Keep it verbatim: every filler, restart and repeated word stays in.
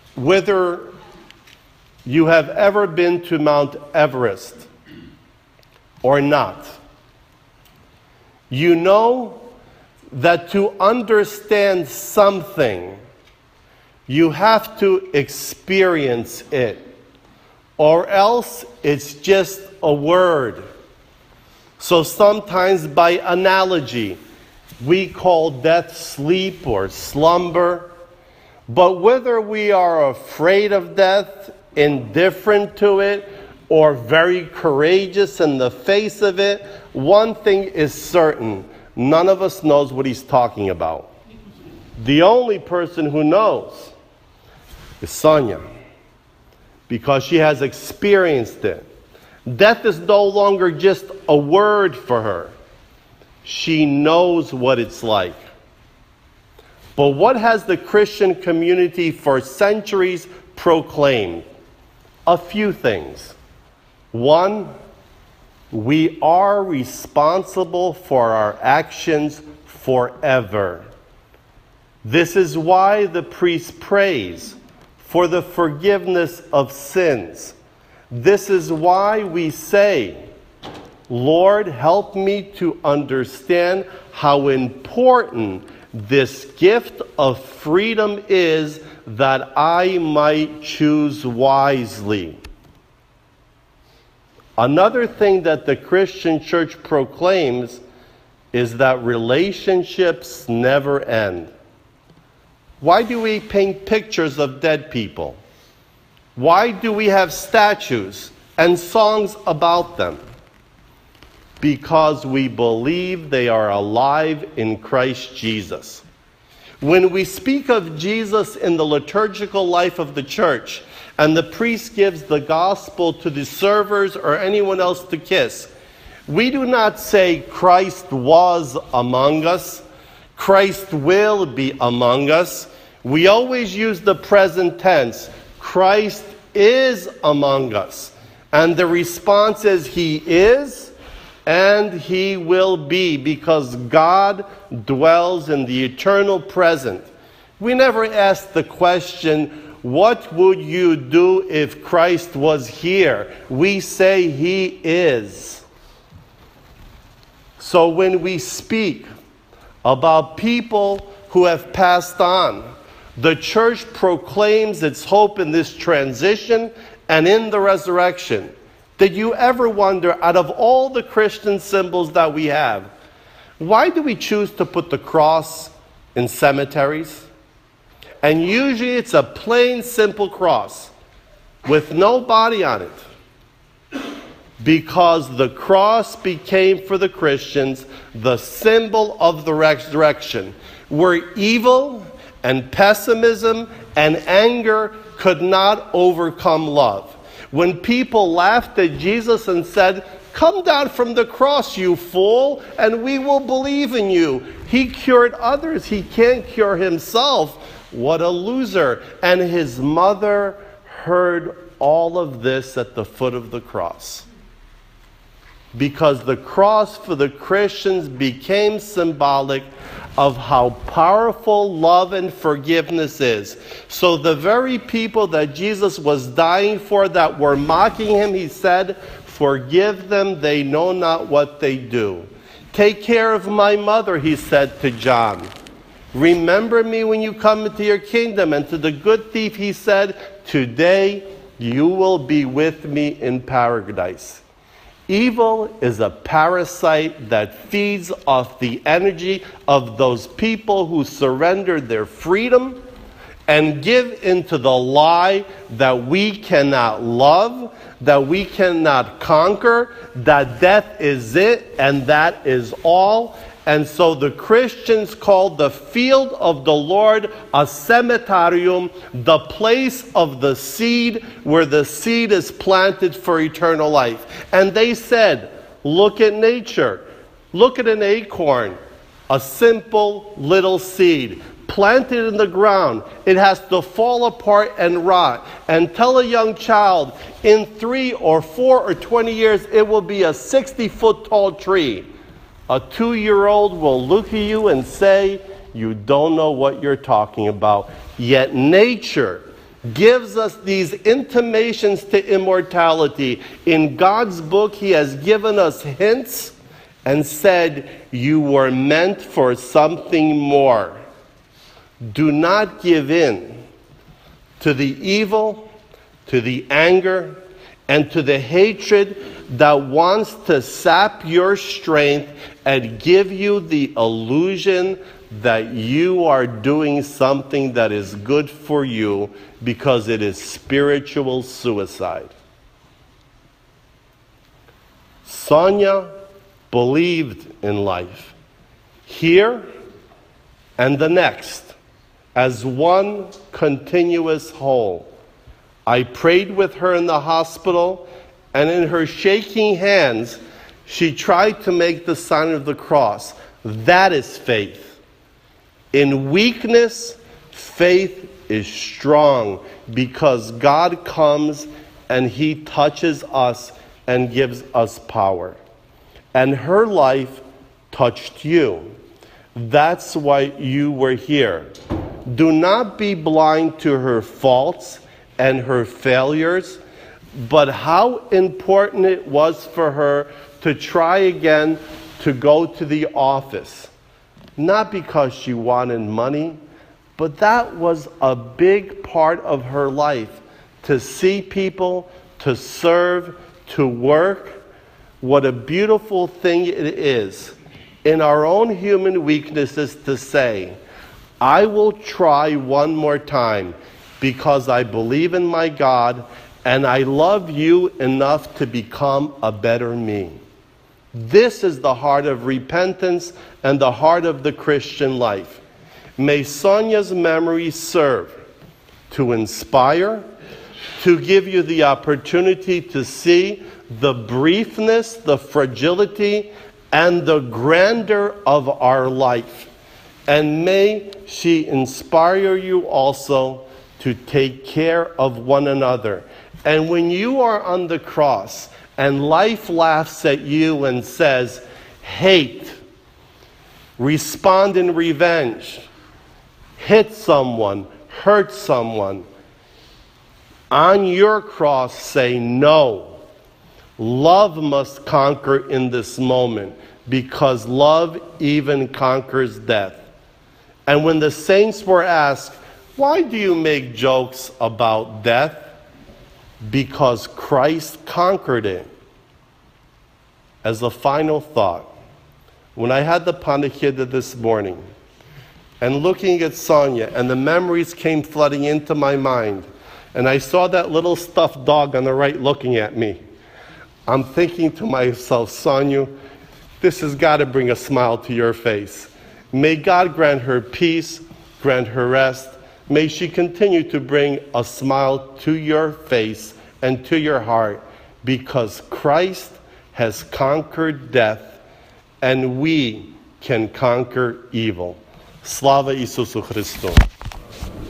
whether you have ever been to Mount Everest or not, you know that to understand something, you have to experience it, or else it's just a word. So sometimes by analogy, we call death sleep or slumber. But whether we are afraid of death, indifferent to it, or very courageous in the face of it, one thing is certain: none of us knows what he's talking about. The only person who knows is Sonia, because she has experienced it. Death is no longer just a word for her. She knows what it's like. But what has the Christian community for centuries proclaimed? A few things. One, we are responsible for our actions forever. This is why the priest prays for the forgiveness of sins. This is why we say, Lord, help me to understand how important this gift of freedom is, that I might choose wisely. Another thing that the Christian church proclaims is that relationships never end. Why do we paint pictures of dead people? Why do we have statues and songs about them? Because we believe they are alive in Christ Jesus. When we speak of Jesus in the liturgical life of the church, and the priest gives the gospel to the servers or anyone else to kiss, we do not say Christ was among us, Christ will be among us. We always use the present tense. Christ is among us. And the response is he is and he will be, because God dwells in the eternal present. We never ask the question, what would you do if Christ was here? We say he is. So when we speak about people who have passed on, the church proclaims its hope in this transition and in the resurrection. Did you ever wonder, out of all the Christian symbols that we have, why do we choose to put the cross in cemeteries? And usually it's a plain, simple cross with no body on it. Because the cross became for the Christians the symbol of the resurrection, where evil and pessimism and anger could not overcome love. When people laughed at Jesus and said, "Come down from the cross, you fool, and we will believe in you. He cured others. He can't cure himself. What a loser." And his mother heard all of this at the foot of the cross. Because the cross for the Christians became symbolic of how powerful love and forgiveness is. So the very people that Jesus was dying for, that were mocking him, he said, "Forgive them, they know not what they do." "Take care of my mother," he said to John. "Remember me when you come into your kingdom." And to the good thief he said, "Today you will be with me in paradise." Evil is a parasite that feeds off the energy of those people who surrender their freedom and give into the lie that we cannot love, that we cannot conquer, that death is it and that is all. And so the Christians called the field of the Lord a cemeterium, the place of the seed where the seed is planted for eternal life. And they said, look at nature. Look at an acorn, a simple little seed planted in the ground. It has to fall apart and rot. And tell a young child, in three or four or twenty years, it will be a sixty foot tall tree. A two-year-old will look at you and say, "You don't know what you're talking about." Yet nature gives us these intimations to immortality. In God's book, He has given us hints and said, you were meant for something more. Do not give in to the evil, to the anger, and to the hatred that wants to sap your strength and give you the illusion that you are doing something that is good for you, because it is spiritual suicide. Sonia believed in life, here and the next, as one continuous whole. I prayed with her in the hospital, and in her shaking hands, she tried to make the sign of the cross. That is faith. In weakness, faith is strong, because God comes and He touches us and gives us power. And her life touched you. That's why you were here. Do not be blind to her faults and her failures, but how important it was for her to try again to go to the office. Not because she wanted money, but that was a big part of her life. To see people, to serve, to work. What a beautiful thing it is in our own human weaknesses to say, I will try one more time because I believe in my God and I love you enough to become a better me. This is the heart of repentance and the heart of the Christian life. May Sonia's memory serve to inspire, to give you the opportunity to see the briefness, the fragility, and the grandeur of our life. And may she inspire you also to take care of one another. And when you are on the cross and life laughs at you and says, hate, respond in revenge, hit someone, hurt someone, on your cross say no. Love must conquer in this moment, because love even conquers death. And when the saints were asked, why do you make jokes about death? Because Christ conquered it. As a final thought, when I had the panikhida this morning, and looking at Sonia, and the memories came flooding into my mind, and I saw that little stuffed dog on the right looking at me, I'm thinking to myself, Sonia, this has got to bring a smile to your face. May God grant her peace, grant her rest. May she continue to bring a smile to your face and to your heart, because Christ has conquered death and we can conquer evil. Slava Isusu Christu.